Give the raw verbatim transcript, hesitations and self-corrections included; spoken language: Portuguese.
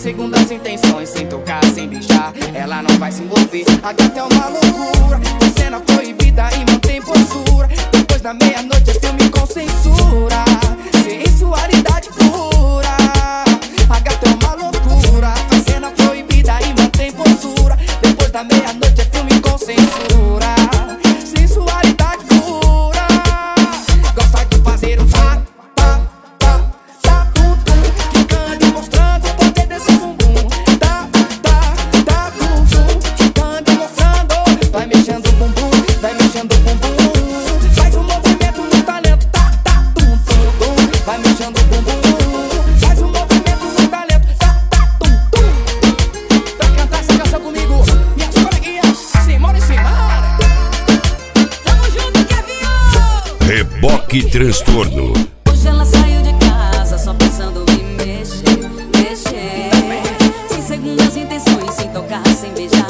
segundas intenções, sem tocar, sem beijar, ela não vai se envolver. A gata é uma loucura, cena proibida e mantém postura. Depois da meia-noite é filme com censura, sensualidade pura. A gata é uma loucura, faz cena proibida e mantém postura. Depois da meia-noite é filme com censura, sensualidade pura. Gosta de fazer um tá, tá, tá, tá, tum, tum, quicando e mostrando o poder desse bumbum. Tá, tá, tá, tum, tum, quicando e mostrando. Vai mexendo o bumbum, vai mexendo o bumbum. Faz um movimento no talento, tá, tá, tum, tum, tum. Vai mexendo o bumbum, faz um movimento no talento, tá, tá, tum, tum. Pra cantar essa canção comigo, minhas coleguinhas, Simone e Simara. Tamo junto, Kevin! Reboque Transtorno. Hoje ela saiu de casa só pensando em mexer, mexer. Sem segundas intenções, sem tocar, sem beijar.